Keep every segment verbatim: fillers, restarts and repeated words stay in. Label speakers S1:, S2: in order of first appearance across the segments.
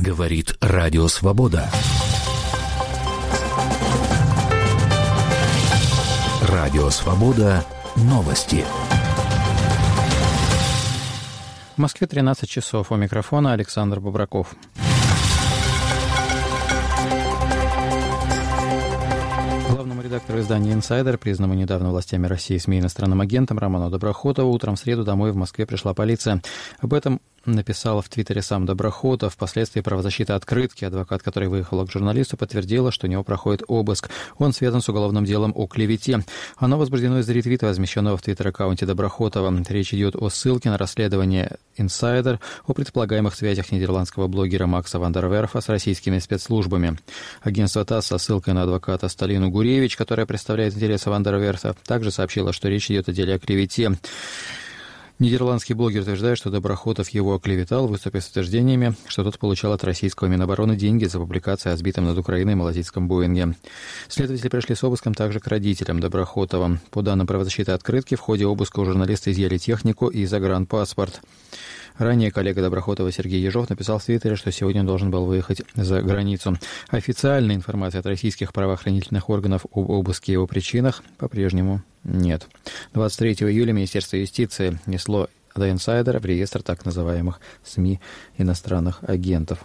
S1: Говорит Радио Свобода. Радио Свобода. Новости.
S2: В Москве тринадцать часов. У микрофона Александр Бобраков. Главному редактору издания «Инсайдер», признанному недавно властями России СМИ иностранным агентом Роману Доброхотову, утром в среду домой в Москве пришла полиция. Об этом написал в Твиттере сам Доброхотов. Впоследствии правозащита открытки, адвокат, который выехал к журналисту, подтвердила, что у него проходит обыск. Он связан с уголовным делом о клевете. Оно возбуждено из-за ретвита, размещенного в Твиттер-аккаунте Доброхотова. Речь идет о ссылке на расследование «Инсайдер» о предполагаемых связях нидерландского блогера Макса ван дер Верфа с российскими спецслужбами. Агентство ТАСС со ссылкой на адвоката Сталину Гуревич, которая представляет интересы ван дер Верфа, также сообщила, что речь идет о деле о клевете. Нидерландский блогер утверждает, что Доброхотов его оклеветал, выступив с утверждениями, что тот получал от российского Минобороны деньги за публикацию о сбитом над Украиной малазийском Боинге. Следователи пришли с обыском также к родителям Доброхотова. По данным правозащиты открытки, в ходе обыска у журналиста изъяли технику и загранпаспорт. Ранее коллега Доброхотова Сергей Ежов написал в Твиттере, что сегодня он должен был выехать за границу. Официальной информации от российских правоохранительных органов об обыске и его причинах по-прежнему нет. двадцать третьего июля Министерство юстиции внесло The Insider в реестр так называемых СМИ иностранных агентов.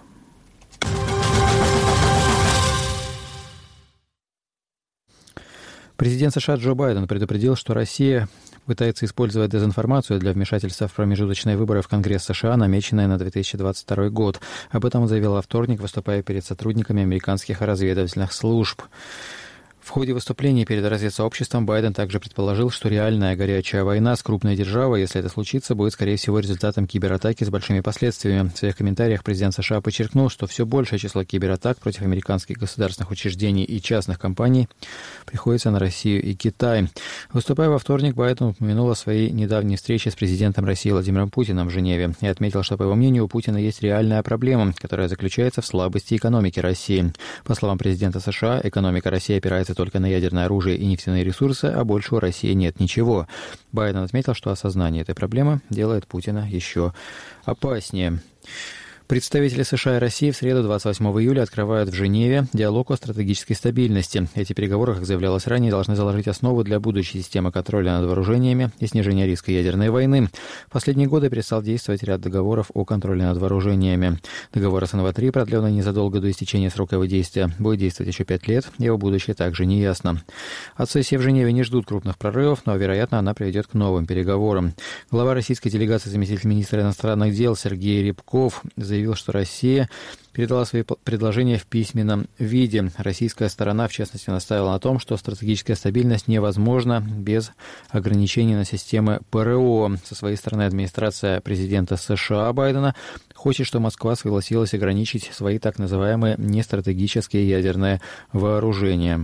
S2: Президент США Джо Байден предупредил, что Россия пытается использовать дезинформацию для вмешательства в промежуточные выборы в Конгресс США, намеченные на две тысячи двадцать второй год. Об этом он заявил во вторник, выступая перед сотрудниками американских разведывательных служб. В ходе выступления перед разведсообществом Байден также предположил, что реальная горячая война с крупной державой, если это случится, будет, скорее всего, результатом кибератаки с большими последствиями. В своих комментариях президент США подчеркнул, что все большее число кибератак против американских государственных учреждений и частных компаний приходится на Россию и Китай. Выступая во вторник, Байден упомянул о своей недавней встрече с президентом России Владимиром Путиным в Женеве и отметил, что, по его мнению, у Путина есть реальная проблема, которая заключается в слабости экономики России. По словам президента США, экономика России опирается только на ядерное оружие и нефтяные ресурсы, а больше у России нет ничего. Байден отметил, что осознание этой проблемы делает Путина еще опаснее. Представители США и России в среду двадцать восьмого июля открывают в Женеве диалог о стратегической стабильности. Эти переговоры, как заявлялось ранее, должны заложить основу для будущей системы контроля над вооружениями и снижения риска ядерной войны. В последние годы перестал действовать ряд договоров о контроле над вооружениями. Договор эс эн вэ три, продленный незадолго до истечения срока его действия, будет действовать еще пять лет, его будущее также не ясно. От сессии в Женеве не ждут крупных прорывов, но, вероятно, она приведет к новым переговорам. Глава российской делегации, заместитель министра иностранных дел Сергей Рябков заявил, заявил, что Россия передала свои предложения в письменном виде. Российская сторона, в частности, настаивала на том, что стратегическая стабильность невозможна без ограничений на системы ПРО. Со своей стороны, администрация президента США Байдена хочет, чтобы Москва согласилась ограничить свои так называемые нестратегические ядерные вооружения.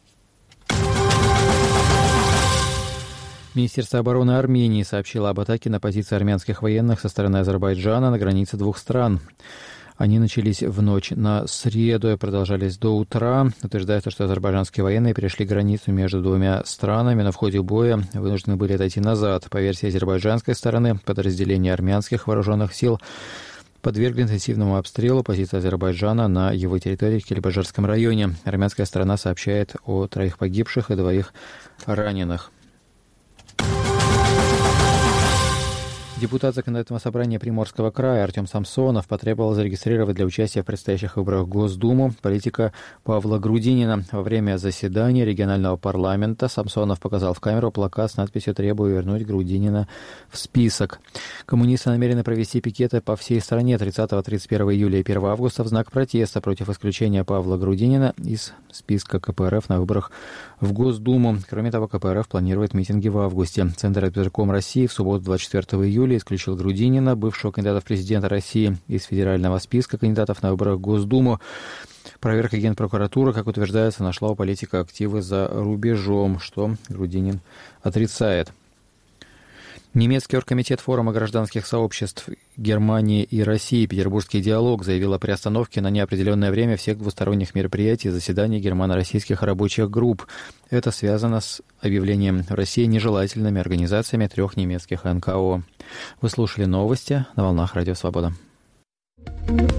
S2: Министерство обороны Армении сообщило об атаке на позиции армянских военных со стороны Азербайджана на границе двух стран. Они начались в ночь на среду и продолжались до утра. Утверждается, что азербайджанские военные перешли границу между двумя странами, но в ходе боя вынуждены были отойти назад. По версии азербайджанской стороны, подразделения армянских вооруженных сил подвергли интенсивному обстрелу позиции Азербайджана на его территории в Кельбаджарском районе. Армянская сторона сообщает о троих погибших и двоих раненых. Депутат Законодательного собрания Приморского края Артем Самсонов потребовал зарегистрировать для участия в предстоящих выборах в Госдуму политика Павла Грудинина. Во время заседания регионального парламента Самсонов показал в камеру плакат с надписью «Требую вернуть Грудинина в список». Коммунисты намерены провести пикеты по всей стране тридцатого-тридцать первого июля и первого августа в знак протеста против исключения Павла Грудинина из списка ка пэ эр эф на выборах в Госдуму. Кроме того, ка пэ эр эф планирует митинги в августе. Центр избирком России в субботу двадцать четвёртого июля исключил Грудинина, бывшего кандидата в президенты России, из федерального списка кандидатов на выборах в Госдуму. Проверка Генпрокуратуры, как утверждается, нашла у политика активы за рубежом, что Грудинин отрицает. Немецкий оргкомитет форума гражданских сообществ Германии и России «Петербургский диалог» заявил о приостановке на неопределенное время всех двусторонних мероприятий и заседаний германо-российских рабочих групп. Это связано с объявлением в России нежелательными организациями трех немецких эн ка о. Вы слушали новости на волнах Радио Свобода.